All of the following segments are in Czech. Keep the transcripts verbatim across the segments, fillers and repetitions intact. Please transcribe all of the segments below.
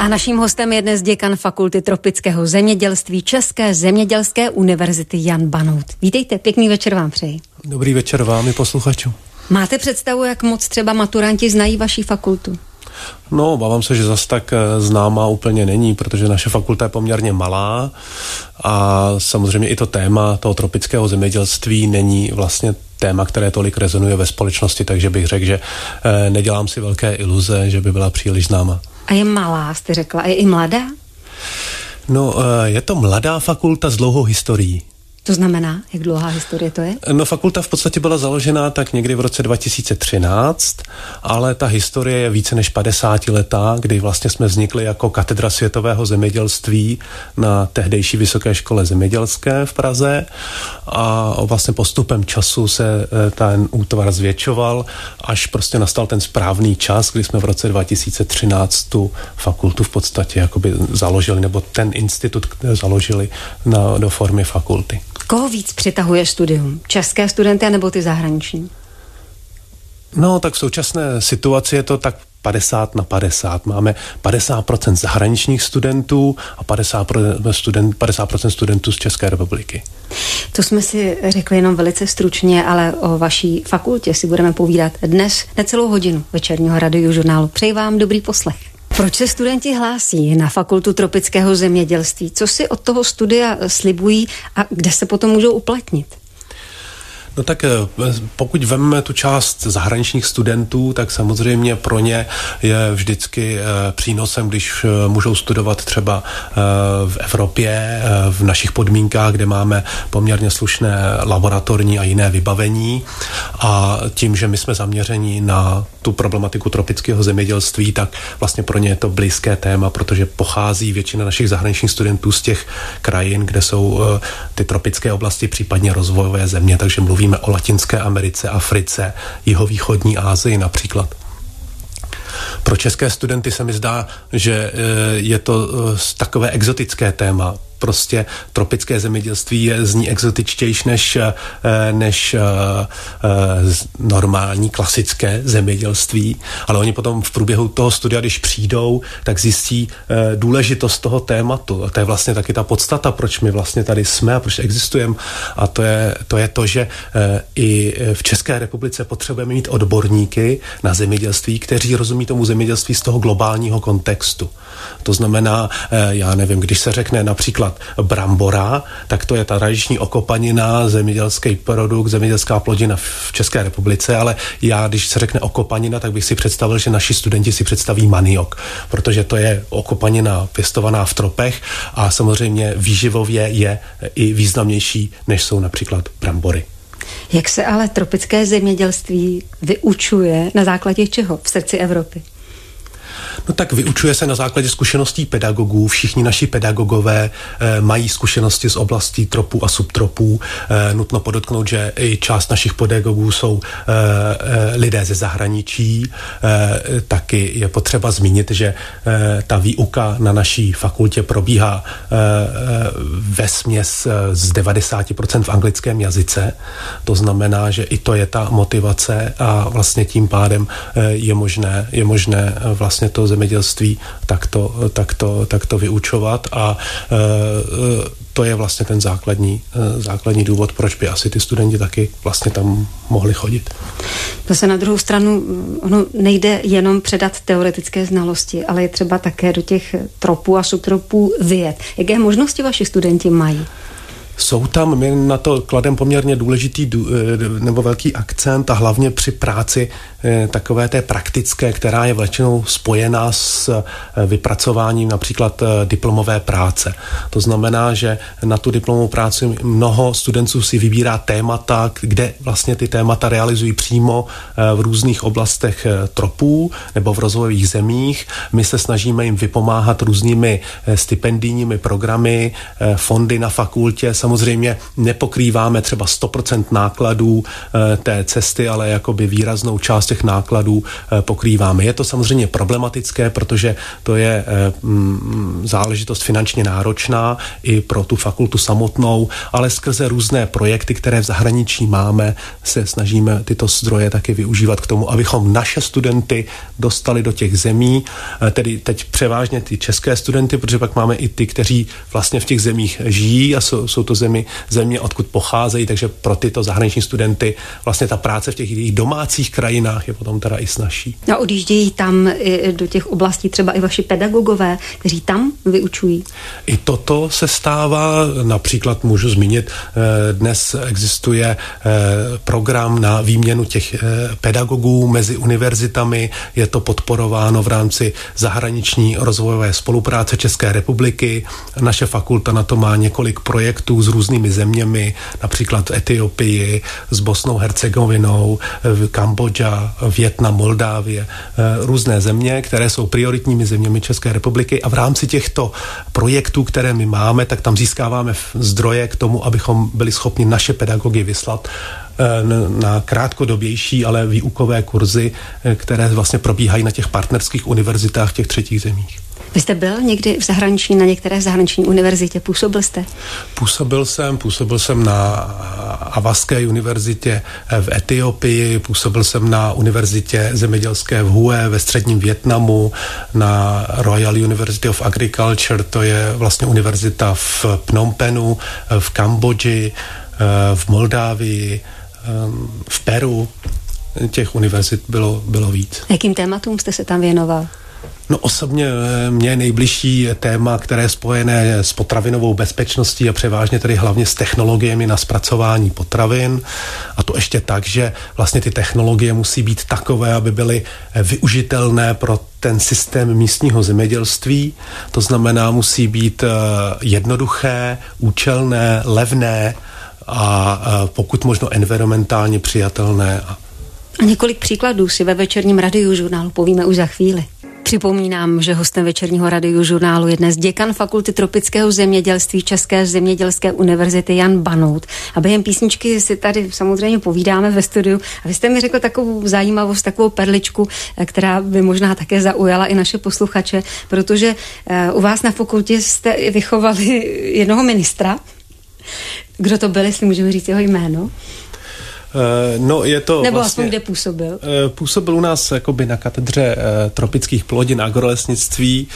A naším hostem je dnes děkan Fakulty tropického zemědělství České zemědělské univerzity Jan Banout. Vítejte, pěkný večer vám přeji. Dobrý večer vám i posluchačům. Máte představu, jak moc třeba maturanti znají vaši fakultu? No, obávám se, že zas tak známá úplně není, protože naše fakulta je poměrně malá a samozřejmě i to téma toho tropického zemědělství není vlastně téma, které tolik rezonuje ve společnosti, takže bych řekl, že nedělám si velké iluze, že by byla příliš známá. A je malá, jste řekla, a je i mladá? No, je to mladá fakulta s dlouhou historií. To znamená, jak dlouhá historie to je? No, fakulta v podstatě byla založena tak někdy v roce dva tisíce třináct, ale ta historie je více než padesátiletá, kdy vlastně jsme vznikli jako katedra světového zemědělství na tehdejší Vysoké škole zemědělské v Praze a vlastně postupem času se ten útvar zvětšoval, až prostě nastal ten správný čas, kdy jsme v roce dva tisíce třináct tu fakultu v podstatě jakoby založili, nebo ten institut založili na, do formy fakulty. Koho víc přitahuje studium? České studenty nebo ty zahraniční? No, tak v současné situaci je to tak padesát na padesát. Máme padesát procent zahraničních studentů a padesát procent, student, padesát procent studentů z České republiky. To jsme si řekli jenom velice stručně, ale o vaší fakultě si budeme povídat dnes necelou hodinu večerního radiožurnálu. Přeji vám dobrý poslech. Proč se studenti hlásí na Fakultu tropického zemědělství? Co si od toho studia slibují a kde se potom můžou uplatnit? No tak pokud vezmeme tu část zahraničních studentů, tak samozřejmě pro ně je vždycky přínosem, když můžou studovat třeba v Evropě, v našich podmínkách, kde máme poměrně slušné laboratorní a jiné vybavení a tím, že my jsme zaměření na tu problematiku tropického zemědělství, tak vlastně pro ně je to blízké téma, protože pochází většina našich zahraničních studentů z těch krajin, kde jsou ty tropické oblasti, případně rozvojové země, takže mluví o Latinské Americe, Africe, jihovýchodní Asii například. Pro české studenty se mi zdá, že je to takové exotické téma. Prostě tropické zemědělství je zní exotičtější než, než normální klasické zemědělství, ale oni potom v průběhu toho studia, když přijdou, tak zjistí důležitost toho tématu. A to je vlastně taky ta podstata, proč my vlastně tady jsme a proč existujeme. A to je to, je to že i v České republice potřebujeme mít odborníky na zemědělství, kteří rozumí tomu zemědělství z toho globálního kontextu. To znamená, já nevím, když se řekne například brambora, tak to je ta tradiční okopanina, zemědělský produkt, zemědělská plodina v České republice, ale já, když se řekne okopanina, tak bych si představil, že naši studenti si představí maniok, protože to je okopanina pěstovaná v tropech a samozřejmě výživově je i významnější, než jsou například brambory. Jak se ale tropické zemědělství vyučuje, na základě čeho v srdci Evropy? No tak vyučuje se na základě zkušeností pedagogů. Všichni naši pedagogové e, mají zkušenosti z oblastí tropů a subtropů. E, nutno podotknout, že i část našich pedagogů jsou e, e, lidé ze zahraničí. E, taky je potřeba zmínit, že e, ta výuka na naší fakultě probíhá e, e, vesměs z devadesát procent v anglickém jazyce. To znamená, že i to je ta motivace a vlastně tím pádem e, je možné, je možné vlastně to zemědělství takto, takto, takto vyučovat a e, to je vlastně ten základní, e, základní důvod, proč by asi ty studenti taky vlastně tam mohli chodit. Zase na druhou stranu ono nejde jenom předat teoretické znalosti, ale je třeba také do těch tropů a subtropů vyjet. Jaké možnosti vaši studenti mají? Jsou tam, my na to kladem poměrně důležitý nebo velký akcent a hlavně při práci takové té praktické, která je většinou spojená s vypracováním například diplomové práce. To znamená, že na tu diplomovou práci mnoho studentů si vybírá témata, kde vlastně ty témata realizují přímo v různých oblastech tropů nebo v rozvojových zemích. My se snažíme jim vypomáhat různými stipendijními programy, fondy na fakultě, samozřejmě nepokrýváme třeba sto procent nákladů té cesty, ale jakoby výraznou část těch nákladů pokrýváme. Je to samozřejmě problematické, protože to je záležitost finančně náročná i pro tu fakultu samotnou, ale skrze různé projekty, které v zahraničí máme, se snažíme tyto zdroje taky využívat k tomu, abychom naše studenty dostali do těch zemí, tedy teď převážně ty české studenty, protože pak máme i ty, kteří vlastně v těch zemích žijí a jsou, jsou to zemi, země, odkud pocházejí, takže pro tyto zahraniční studenty vlastně ta práce v těch jejich domácích krajinách je potom teda i snazší. A odjíždějí tam i do těch oblastí třeba i vaši pedagogové, kteří tam vyučují? I toto se stává, například můžu zmínit, dnes existuje program na výměnu těch pedagogů mezi univerzitami, je to podporováno v rámci zahraniční rozvojové spolupráce České republiky. Naše fakulta na to má několik projektů s různými zeměmi, například v Etiopii, s Bosnou, Hercegovinou, Kambodža, Vietnam, Moldávie, různé země, které jsou prioritními zeměmi České republiky a v rámci těchto projektů, které my máme, tak tam získáváme zdroje k tomu, abychom byli schopni naše pedagogy vyslat na krátkodobější, ale výukové kurzy, které vlastně probíhají na těch partnerských univerzitách v těch třetích zemích. Vy jste byl někdy v zahraničí, na některé zahraniční univerzitě? Působil jste? Působil jsem, působil jsem na Avaské univerzitě v Etiopii, působil jsem na univerzitě zemědělské v Hue ve středním Vietnamu, na Royal University of Agriculture, to je vlastně univerzita v Phnom Penhu, v Kambodži, v Moldávii, v Peru. Těch univerzit bylo, bylo víc. Jakým tématům jste se tam věnoval? No osobně mě nejbližší téma, které je spojené s potravinovou bezpečností a převážně tedy hlavně s technologiemi na zpracování potravin. A to ještě tak, že vlastně ty technologie musí být takové, aby byly využitelné pro ten systém místního zemědělství. To znamená, musí být jednoduché, účelné, levné a pokud možno environmentálně přijatelné. A několik příkladů si ve večerním radiožurnálu povíme už za chvíli. Připomínám, že hostem večerního radiožurnálu je dnes děkan Fakulty tropického zemědělství České zemědělské univerzity Jan Banout. A během písničky si tady samozřejmě povídáme ve studiu. A vy jste mi řekl takovou zajímavost, takovou perličku, která by možná také zaujala i naše posluchače, protože u vás na fakultě jste vychovali jednoho ministra. Kdo to byl, jestli můžeme říct jeho jméno? No, je to Nebo vlastně, aspoň kde působil? Působil u nás jakoby na katedře tropických plodin agrolesnictví.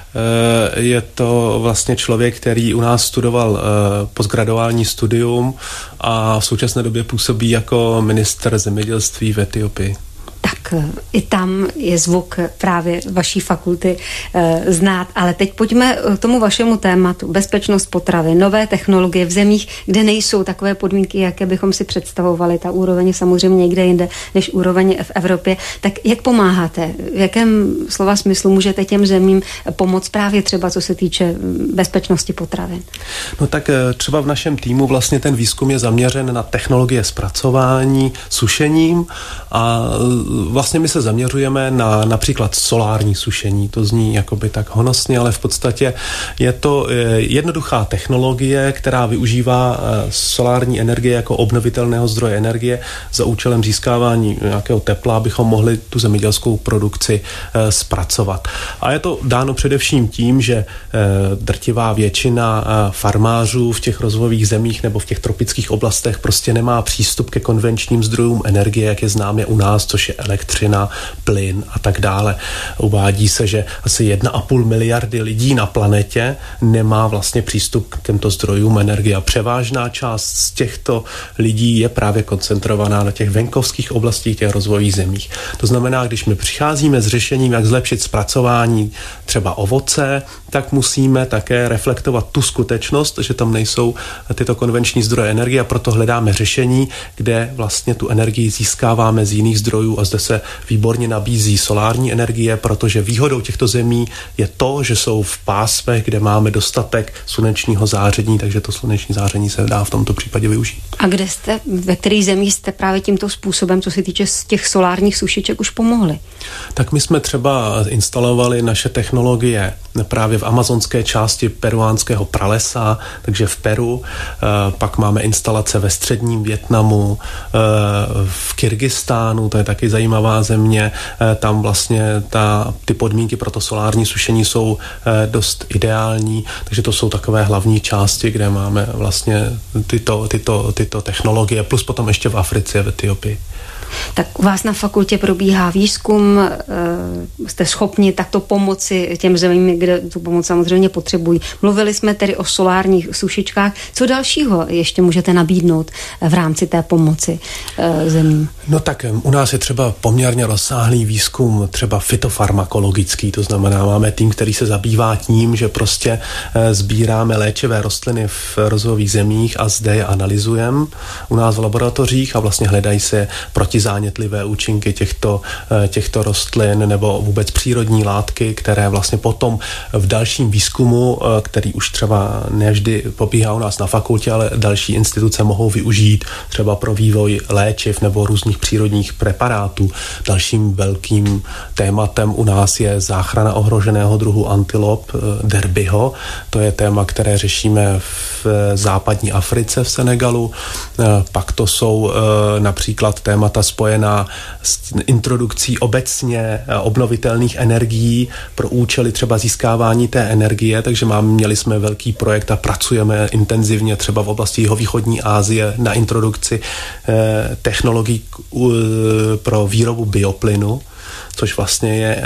Je to vlastně člověk, který u nás studoval postgraduální studium a v současné době působí jako ministr zemědělství v Etiopii. Tak i tam je zvuk právě vaší fakulty e, znát, ale teď pojďme k tomu vašemu tématu. Bezpečnost potravy, nové technologie v zemích, kde nejsou takové podmínky, jaké bychom si představovali. Ta úroveň je samozřejmě někde jinde než úroveň v Evropě. Tak jak pomáháte? V jakém slova smyslu můžete těm zemím pomoct právě třeba co se týče bezpečnosti potravin? No tak třeba v našem týmu vlastně ten výzkum je zaměřen na technologie zpracování sušením a vlastně my se zaměřujeme na například solární sušení. To zní jakoby tak honosně, ale v podstatě je to jednoduchá technologie, která využívá solární energie jako obnovitelného zdroje energie za účelem získávání nějakého tepla, abychom mohli tu zemědělskou produkci zpracovat. A je to dáno především tím, že drtivá většina farmářů v těch rozvojových zemích nebo v těch tropických oblastech prostě nemá přístup ke konvenčním zdrojům energie, jak je známe u nás, což je elektřina, plyn a tak dále. Uvádí se, že asi jedna a půl miliardy lidí na planetě nemá vlastně přístup k těmto zdrojům energie. A převážná část z těchto lidí je právě koncentrovaná na těch venkovských oblastích, těch rozvojových zemích. To znamená, když my přicházíme s řešením, jak zlepšit zpracování třeba ovoce, tak musíme také reflektovat tu skutečnost, že tam nejsou tyto konvenční zdroje energie a proto hledáme řešení, kde vlastně tu energii získáváme z jiných zdrojů a zde se výborně nabízí solární energie, protože výhodou těchto zemí je to, že jsou v pásmech, kde máme dostatek slunečního záření, takže to sluneční záření se dá v tomto případě využít. A kde jste, ve kterých zemích jste právě tímto způsobem, co se týče z těch solárních sušiček, už pomohli? Tak my jsme třeba instalovali naše technologie právě v amazonské části peruánského pralesa, takže v Peru. Pak máme instalace ve středním Vietnamu, v Kyrgyzstánu, to je taky zajímavá země. Tam vlastně ta, ty podmínky pro to solární sušení jsou dost ideální, takže to jsou takové hlavní části, kde máme vlastně tyto, tyto, tyto technologie, plus potom ještě v Africe, v Etiopii. Tak u vás na fakultě probíhá výzkum, jste schopni takto pomoci těm zemím, kde tu pomoc samozřejmě potřebují. Mluvili jsme tedy o solárních sušičkách. Co dalšího ještě můžete nabídnout v rámci té pomoci zemím? No tak u nás je třeba poměrně rozsáhlý výzkum, třeba fytofarmakologický, to znamená, máme tým, který se zabývá tím, že prostě sbíráme léčivé rostliny v rozvojových zemích a zde je analyzujeme u nás v laboratořích a vlastně hledají se protizánětlivé účinky těchto, těchto rostlin nebo vůbec přírodní látky, které vlastně potom v dalším výzkumu, který už třeba nevždy pobíhá u nás na fakultě, ale další instituce mohou využít třeba pro vývoj léčiv nebo různých přírodních preparátů. Dalším velkým tématem u nás je záchrana ohroženého druhu antilop derbyho. To je téma, které řešíme v západní Africe v Senegalu. Pak to jsou například témata spojená s introdukcí obecně obnovitelných energií pro účely třeba získávání té energie, takže máme, měli jsme velký projekt a pracujeme intenzivně třeba v oblasti jihovýchodní Asie na introdukci eh, technologií uh, pro výrobu bioplynu, což vlastně je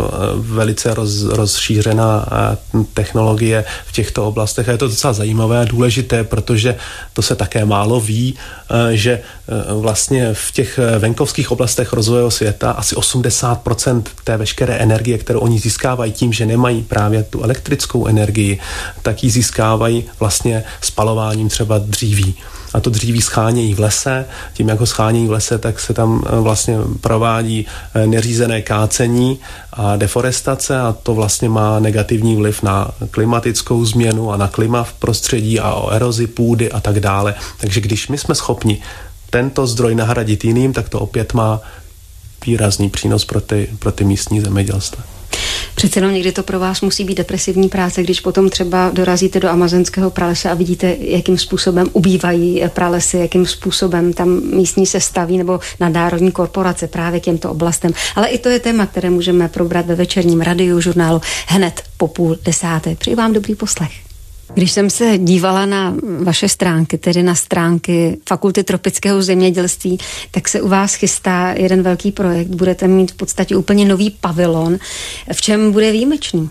velice roz, rozšířená technologie v těchto oblastech. A je to docela zajímavé a důležité, protože to se také málo ví, že vlastně v těch venkovských oblastech rozvojového světa asi osmdesát procent té veškeré energie, kterou oni získávají tím, že nemají právě tu elektrickou energii, tak ji získávají vlastně spalováním třeba dříví. A to dříví schánějí v lese. Tím, jak ho schánějí v lese, tak se tam vlastně provádí neřízené kácení a deforestace a to vlastně má negativní vliv na klimatickou změnu a na klima v prostředí a o erozi půdy a tak dále. Takže když my jsme schopni tento zdroj nahradit jiným, tak to opět má výrazný přínos pro ty, pro ty místní zemědělství. Přece jenom někdy to pro vás musí být depresivní práce, když potom třeba dorazíte do amazonského pralesa a vidíte, jakým způsobem ubývají pralesy, jakým způsobem tam místní se staví nebo nadnárodní korporace právě k těmto oblastem. Ale i to je téma, které můžeme probrat ve večerním radiožurnálu hned po půl desáté. Přeji vám dobrý poslech. Když jsem se dívala na vaše stránky, tedy na stránky Fakulty tropického zemědělství, tak se u vás chystá jeden velký projekt. Budete mít v podstatě úplně nový pavilon. V čem bude výjimečný?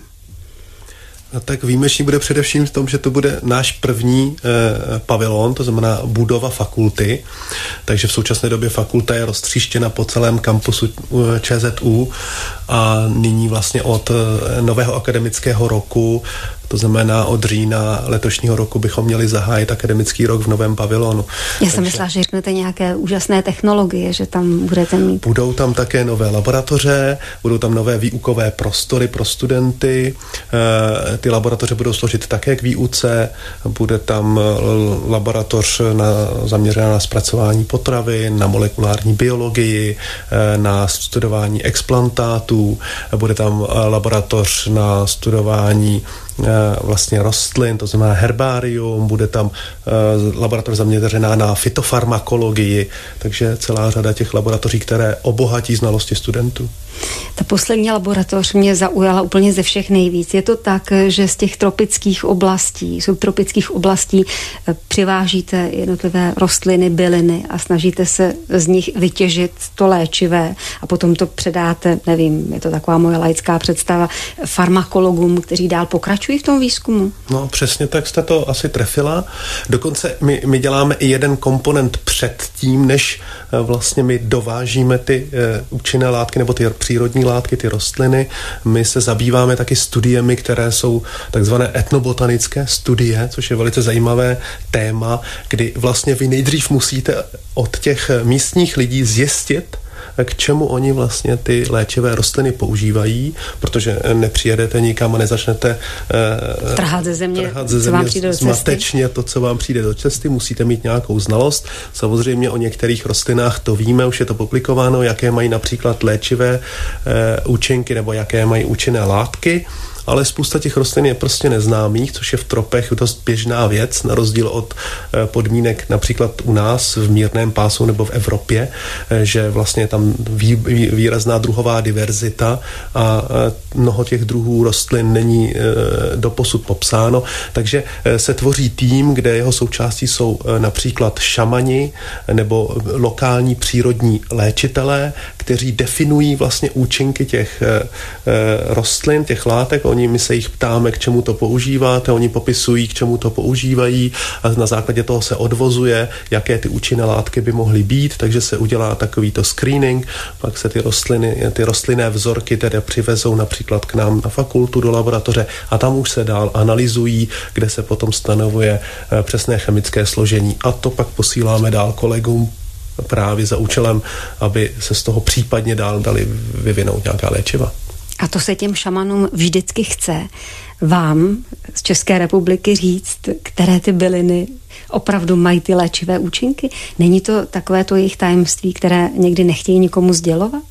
No tak výjimečný bude především v tom, že to bude náš první eh, pavilon, to znamená budova fakulty. Takže v současné době fakulta je roztříštěna po celém kampusu eh, ČZÚ a nyní vlastně od eh, nového akademického roku, to znamená od října letošního roku bychom měli zahájit akademický rok v novém pavilonu. Já jsem myslela, že řeknete nějaké úžasné technologie, že tam budete mít. Budou tam také nové laboratoře, budou tam nové výukové prostory pro studenty. E, ty laboratoře budou sloužit také k výuce. Bude tam laboratoř na, zaměřená na zpracování potravin, na molekulární biologii, e, na studování explantátů. Bude tam laboratoř na studování vlastně rostlin, to znamená herbárium, bude tam uh, laboratoř zaměřená na fytofarmakologii, takže celá řada těch laboratoří, které obohatí znalosti studentů. Ta poslední laboratoř mě zaujala úplně ze všech nejvíc. Je to tak, že z těch tropických oblastí, subtropických oblastí přivážíte jednotlivé rostliny, byliny a snažíte se z nich vytěžit to léčivé a potom to předáte, nevím, je to taková moje laická představa, farmakologům, kteří dál pokračují v tom výzkumu? No přesně tak jste to asi trefila. Dokonce my, my děláme i jeden komponent před tím, než vlastně my dovážíme ty uh, účinné látky nebo ty přírodní látky, ty rostliny. My se zabýváme taky studiemi, které jsou takzvané etnobotanické studie, což je velice zajímavé téma, kdy vlastně vy nejdřív musíte od těch místních lidí zjistit, k čemu oni vlastně ty léčivé rostliny používají, protože nepřijedete nikam a nezačnete uh, trhat ze země, trhat ze země zmatečně to, co vám přijde do cesty. Musíte mít nějakou znalost. Samozřejmě o některých rostlinách to víme, už je to publikováno, jaké mají například léčivé uh, účinky nebo jaké mají účinné látky. ale spousta těch rostlin je prostě neznámých, což je v tropech dost běžná věc, na rozdíl od podmínek například u nás v mírném pásu nebo v Evropě, že vlastně je tam vý, vý, výrazná druhová diverzita a mnoho těch druhů rostlin není doposud popsáno, takže se tvoří tým, kde jeho součástí jsou například šamani nebo lokální přírodní léčitelé, kteří definují vlastně účinky těch e, rostlin, těch látek. Oni, my se jich ptáme, k čemu to používáte, oni popisují, k čemu to používají a na základě toho se odvozuje, jaké ty účinné látky by mohly být, takže se udělá takovýto screening, pak se ty rostliny, ty rostlinné vzorky tedy přivezou například k nám na fakultu do laboratoře a tam už se dál analyzují, kde se potom stanovuje přesné chemické složení a to pak posíláme dál kolegům právě za účelem, aby se z toho případně dál dali vyvinout nějaká léčiva. A to se těm šamanům vždycky chce vám z České republiky říct, které ty byliny opravdu mají ty léčivé účinky? Není to takové to jejich tajemství, které někdy nechtějí nikomu sdělovat?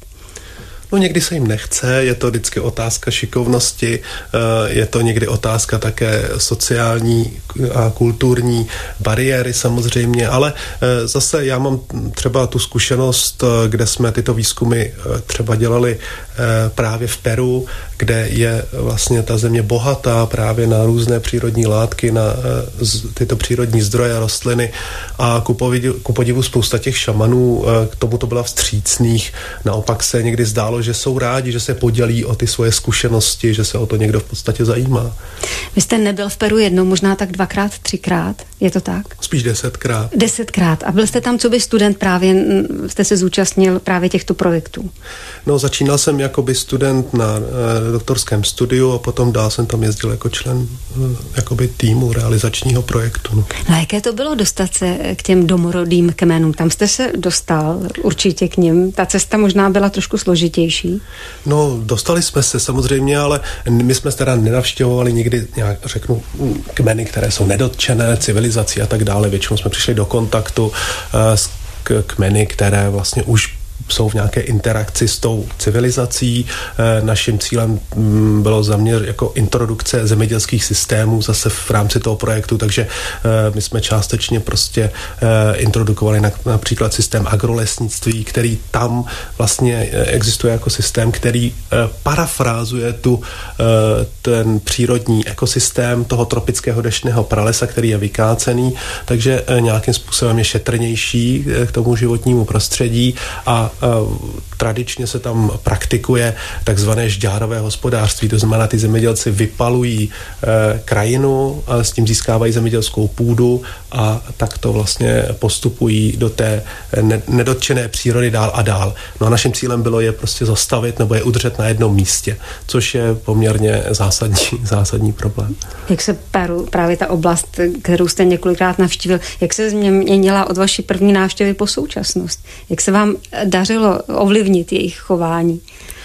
No někdy se jim nechce, je to vždycky otázka šikovnosti, je to někdy otázka také sociální a kulturní bariéry samozřejmě, ale zase já mám třeba tu zkušenost, kde jsme tyto výzkumy třeba dělali právě v Peru, kde je vlastně ta země bohatá právě na různé přírodní látky, na tyto přírodní zdroje rostliny a ku podivu, ku podivu spousta těch šamanů k tomu to byla vstřícných, naopak se někdy zdálo, že jsou rádi, že se podělí o ty svoje zkušenosti, že se o to někdo v podstatě zajímá. Vy jste nebyl v Peru jednou, možná tak dvakrát, třikrát, je to tak? Spíš desetkrát. Desetkrát. A byl jste tam, co by student právě, jste se zúčastnil právě těchto projektů? No, začínal jsem jakoby student na e, doktorském studiu a potom dál jsem tam jezdil jako člen e, jakoby týmu realizačního projektu. No. no a jaké to bylo dostat se k těm domorodým kmenům? Tam jste se dostal určitě k nim. Ta cesta možná byla trošku složitější. No, dostali jsme se samozřejmě, ale my jsme teda nenavštěvovali nikdy nějak, řeknu, kmeny, které jsou nedotčené civilizací a tak dále. Většinou jsme přišli do kontaktu uh, s k- kmeny, které vlastně už jsou v nějaké interakci s tou civilizací. E, naším cílem m, bylo zaměř jako introdukce zemědělských systémů zase v rámci toho projektu, takže e, my jsme částečně prostě e, introdukovali na, například systém agrolesnictví, který tam vlastně existuje jako systém, který e, parafrázuje tu, e, ten přírodní ekosystém toho tropického deštného pralesa, který je vykácený, takže e, nějakým způsobem je šetrnější e, k tomu životnímu prostředí a tradičně se tam praktikuje takzvané žďárové hospodářství, to znamená, ty zemědělci vypalují e, krajinu a s tím získávají zemědělskou půdu a tak to vlastně postupují do té ne- nedotčené přírody dál a dál. No a naším cílem bylo je prostě zastavit nebo je udržet na jednom místě, což je poměrně zásadní, zásadní problém. Jak se Peru, právě ta oblast, kterou jste několikrát navštívil, jak se změnila od vaší první návštěvy po současnost? Jak se vám dařilo ovlivnit jejich chování?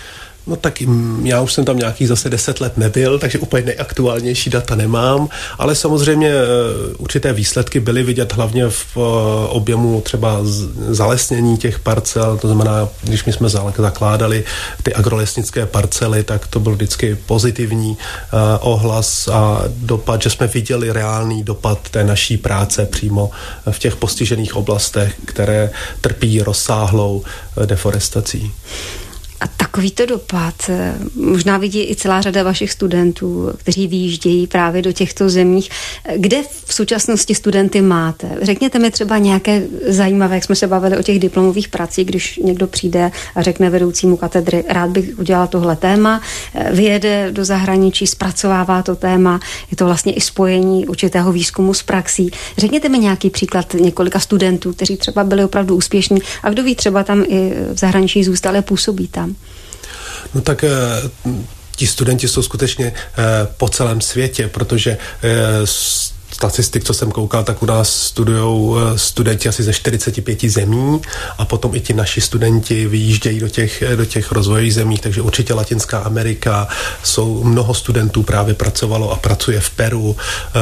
No tak já už jsem tam nějakých zase deset let nebyl, takže úplně nejaktuálnější data nemám, ale samozřejmě určité výsledky byly vidět hlavně v objemu třeba zalesnění těch parcel, to znamená, když my jsme zakládali ty agrolesnické parcely, tak to byl vždycky pozitivní ohlas a dopad, že jsme viděli reálný dopad té naší práce přímo v těch postižených oblastech, které trpí rozsáhlou deforestací. A takovýto dopad možná vidí i celá řada vašich studentů, kteří vyjíždějí právě do těchto zemích. Kde v současnosti studenty máte? Řekněte mi třeba nějaké zajímavé, jak jsme se bavili o těch diplomových pracích, když někdo přijde a řekne vedoucímu katedry, rád bych udělal tohle téma, vyjede do zahraničí, zpracovává to téma, je to vlastně i spojení určitého výzkumu s praxí. Řekněte mi nějaký příklad několika studentů, kteří třeba byli opravdu úspěšní a kdo ví, třeba tam i v zahraničí zůstali a působí tam. No tak ti studenti jsou skutečně po celém světě, protože statistik, co jsem koukal, tak u nás studujou studenti asi ze čtyřicet pět zemí a potom i ti naši studenti vyjíždějí do těch, do těch rozvojových zemí, takže určitě Latinská Amerika, jsou mnoho studentů právě pracovalo a pracuje v Peru,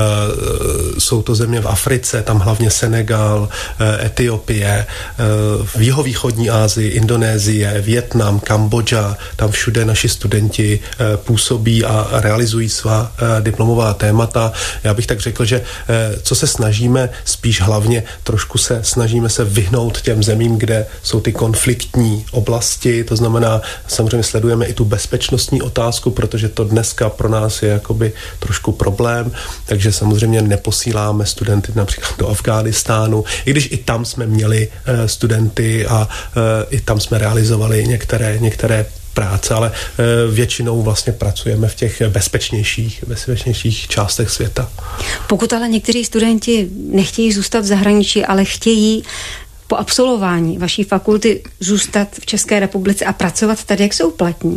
jsou to země v Africe, tam hlavně Senegal, Etiopie, v jihovýchodní Asii, Indonésie, Vietnam, Kambodža, tam všude naši studenti působí a realizují svá diplomová témata. Já bych tak řekl, že co se snažíme, spíš hlavně trošku se snažíme se vyhnout těm zemím, kde jsou ty konfliktní oblasti, to znamená, samozřejmě sledujeme i tu bezpečnostní otázku, protože to dneska pro nás je jakoby trošku problém, takže samozřejmě neposíláme studenty například do Afghánistánu, i když i tam jsme měli studenty a i tam jsme realizovali některé, některé práce, ale většinou vlastně pracujeme v těch bezpečnějších, bezpečnějších částech světa. Pokud ale někteří studenti nechtějí zůstat v zahraničí, ale chtějí po absolvování vaší fakulty zůstat v České republice a pracovat tady, jak se uplatní?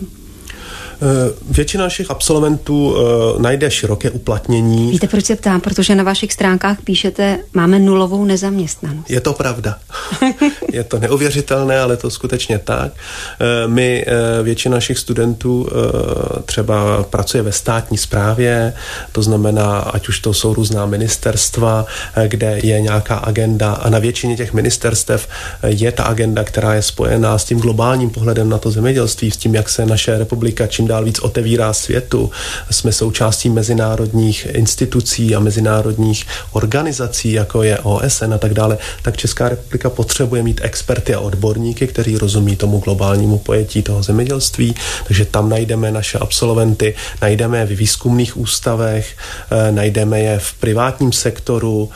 Většina našich absolventů uh, najde široké uplatnění. Víte, proč se ptám? Protože na vašich stránkách píšete, máme nulovou nezaměstnanost. Je to pravda. Je to neuvěřitelné, ale to skutečně tak. Uh, my, uh, většina našich studentů uh, třeba pracuje ve státní správě, to znamená, ať už to jsou různá ministerstva, uh, kde je nějaká agenda a na většině těch ministerstev uh, je ta agenda, která je spojená s tím globálním pohledem na to zemědělství, s tím, jak se naše republika čím dál víc otevírá světu. Jsme součástí mezinárodních institucí a mezinárodních organizací, jako je O S N a tak dále, tak Česká republika potřebuje mít experty a odborníky, kteří rozumí tomu globálnímu pojetí toho zemědělství, takže tam najdeme naše absolventy, najdeme je v výzkumných ústavech, najdeme je v privátním sektoru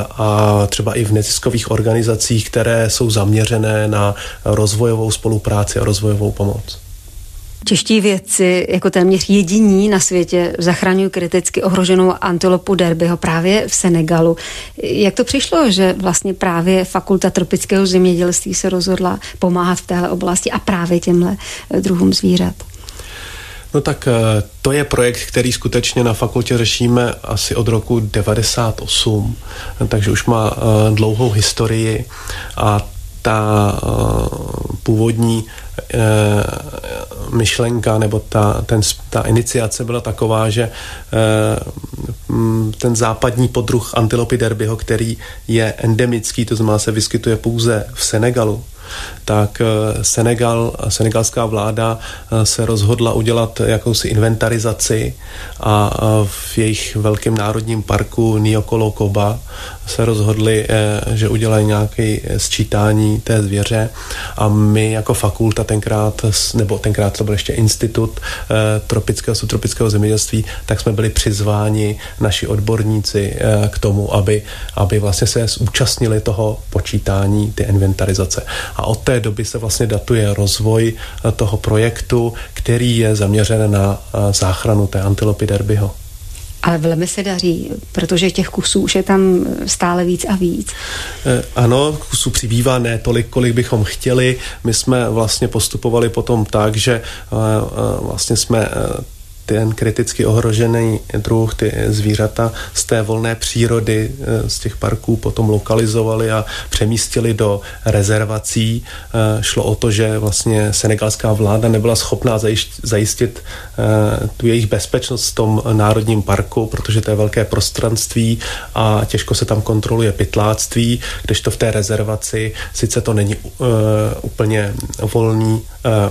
a třeba i v neziskových organizacích, které jsou zaměřené na rozvojovou spolupráci a rozvojovou pomoc. Čeští vědci jako téměř jediní na světě zachraňují kriticky ohroženou antilopu derbyho právě v Senegalu. Jak to přišlo, že vlastně právě Fakulta tropického zemědělství se rozhodla pomáhat v téhle oblasti a právě těmhle druhům zvířat? No tak to je projekt, který skutečně na fakultě řešíme asi od roku devadesát osm, takže už má dlouhou historii a ta původní myšlenka nebo ta, ten, ta iniciace byla taková, že ten západní podruh antilopy derbyho, který je endemický, to znamená se vyskytuje pouze v Senegalu, tak Senegal, senegalská vláda se rozhodla udělat jakousi inventarizaci a v jejich velkém národním parku Niokolo Koba se rozhodli, že udělají nějaké sčítání té zvěře a my jako fakulta tenkrát, nebo tenkrát to byl ještě institut tropického, subtropického zemědělství, tak jsme byli přizváni naši odborníci k tomu, aby, aby vlastně se zúčastnili toho počítání, ty inventarizace. A od té doby se vlastně datuje rozvoj toho projektu, který je zaměřen na záchranu té antilopy derbyho. Ale velmi se daří, protože těch kusů už je tam stále víc a víc. Ano, kusů přibývá ne tolik, kolik bychom chtěli. My jsme vlastně postupovali potom tak, že vlastně jsme ten kriticky ohrožený druh, ty zvířata z té volné přírody, z těch parků potom lokalizovali a přemístili do rezervací. Šlo o to, že vlastně senegalská vláda nebyla schopná zajistit tu jejich bezpečnost v tom národním parku, protože to je velké prostranství a těžko se tam kontroluje pytláctví, kdežto v té rezervaci sice to není uh, úplně volný uh,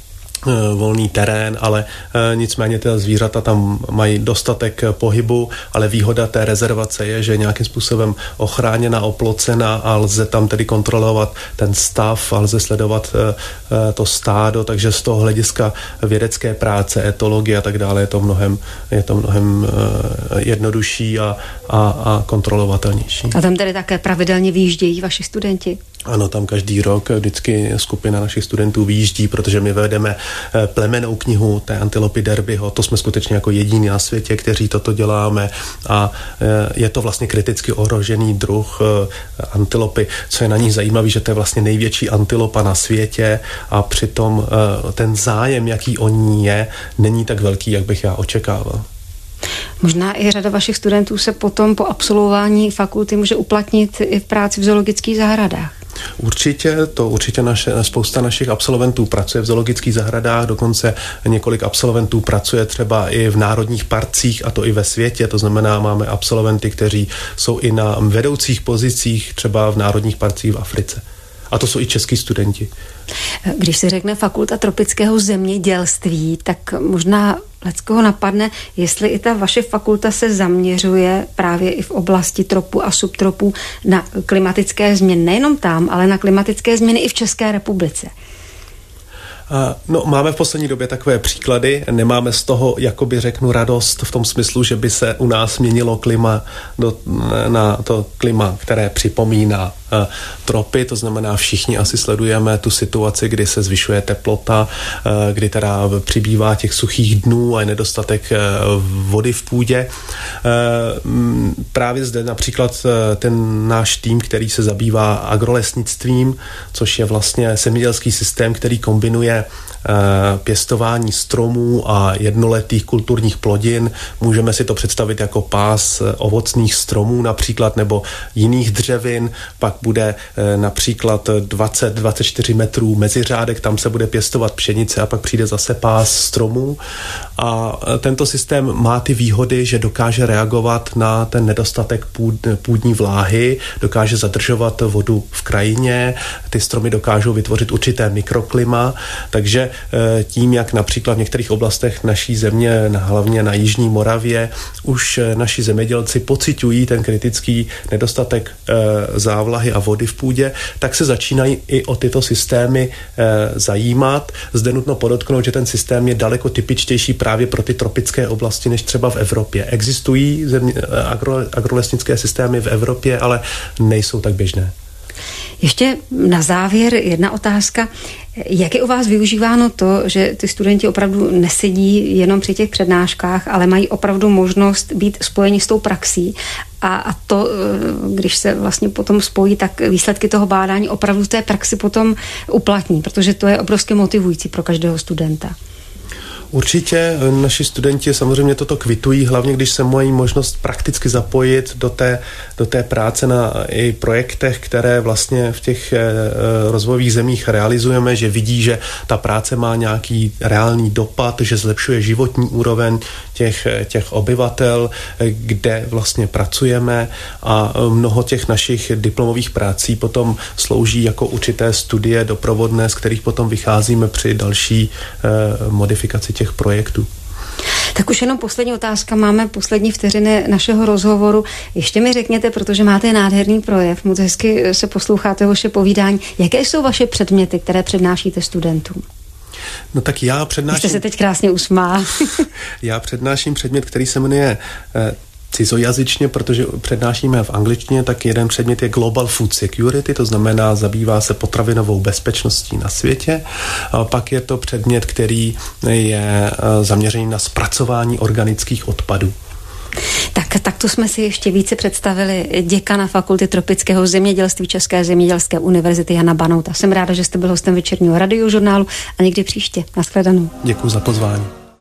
volný terén, ale e, nicméně ty zvířata tam mají dostatek pohybu, ale výhoda té rezervace je, že je nějakým způsobem ochráněna, oplocena a lze tam tedy kontrolovat ten stav a lze sledovat e, e, to stádo, takže z toho hlediska vědecké práce, etologie a tak dále je to mnohem, je to mnohem e, jednodušší a, a, a kontrolovatelnější. A tam tedy také pravidelně vyjíždějí vaši studenti? Ano, tam každý rok vždycky skupina našich studentů vyjíždí, protože my vedeme plemennou knihu té antilopy derbyho. To jsme skutečně jako jediní na světě, kteří toto děláme a je to vlastně kriticky ohrožený druh antilopy. Co je na ní zajímavé, že to je vlastně největší antilopa na světě a přitom ten zájem, jaký o ní je, není tak velký, jak bych já očekával. Možná i řada vašich studentů se potom po absolvování fakulty může uplatnit i v práci v zoologických zahradách. Určitě, to určitě naše, spousta našich absolventů pracuje v zoologických zahradách, dokonce několik absolventů pracuje třeba i v národních parcích, a to i ve světě, to znamená, máme absolventy, kteří jsou i na vedoucích pozicích třeba v národních parcích v Africe. A to jsou i český studenti. Když se řekne fakulta tropického zemědělství, tak možná leckoho napadne, jestli i ta vaše fakulta se zaměřuje právě i v oblasti tropů a subtropů na klimatické změny. Nejenom tam, ale na klimatické změny i v České republice. No, máme v poslední době takové příklady, nemáme z toho, jakoby řeknu, radost v tom smyslu, že by se u nás měnilo klima do, na to klima, které připomíná uh, tropy, to znamená, všichni asi sledujeme tu situaci, kdy se zvyšuje teplota, uh, kdy teda přibývá těch suchých dnů a je nedostatek uh, vody v půdě. Uh, právě zde například uh, ten náš tým, který se zabývá agrolesnictvím, což je vlastně zemědělský systém, který kombinuje pěstování stromů a jednoletých kulturních plodin. Můžeme si to představit jako pás ovocných stromů například nebo jiných dřevin. Pak bude například dvacet až dvacet čtyři metrů meziřádek, tam se bude pěstovat pšenice a pak přijde zase pás stromů. A tento systém má ty výhody, že dokáže reagovat na ten nedostatek půd, půdní vláhy, dokáže zadržovat vodu v krajině, ty stromy dokážou vytvořit určité mikroklima, takže tím, jak například v některých oblastech naší země, hlavně na jižní Moravě, už naši zemědělci pociťují ten kritický nedostatek závlahy a vody v půdě, tak se začínají i o tyto systémy zajímat. Zde nutno podotknout, že ten systém je daleko typičtější právě pro ty tropické oblasti, než třeba v Evropě. Existují země, agro, agrolesnické systémy v Evropě, ale nejsou tak běžné. Ještě na závěr jedna otázka. Jak je u vás využíváno to, že ty studenti opravdu nesedí jenom při těch přednáškách, ale mají opravdu možnost být spojeni s tou praxí a, a to, když se vlastně potom spojí, tak výsledky toho bádání opravdu v té praxi potom uplatní, protože to je obrovsky motivující pro každého studenta. Určitě naši studenti samozřejmě toto kvitují, hlavně když se mají možnost prakticky zapojit do té, do té práce na i projektech, které vlastně v těch e, rozvojových zemích realizujeme, že vidí, že ta práce má nějaký reálný dopad, že zlepšuje životní úroveň těch, těch obyvatel, kde vlastně pracujeme, a mnoho těch našich diplomových prací potom slouží jako určité studie doprovodné, z kterých potom vycházíme při další e, modifikaci těch projektů. Tak už jenom poslední otázka, máme poslední vteřiny našeho rozhovoru. Ještě mi řekněte, protože máte nádherný projev, moc hezky se posloucháte vaše povídání. Jaké jsou vaše předměty, které přednášíte studentům? No tak já přednáším... Jste se teď krásně usmál. Já přednáším předmět, který se jmenuje eh, cizojazyčně, protože přednášíme v angličtině, tak jeden předmět je Global Food Security, to znamená zabývá se potravinovou bezpečností na světě. A pak je to předmět, který je zaměřený na zpracování organických odpadů. Tak, tak to jsme si ještě více představili děkana Fakulty tropického zemědělství České zemědělské univerzity Jana Banouta. Jsem ráda, že jste byl hostem večerního radiožurnálu a někdy příště. Nashledanou. Děkuji za pozvání.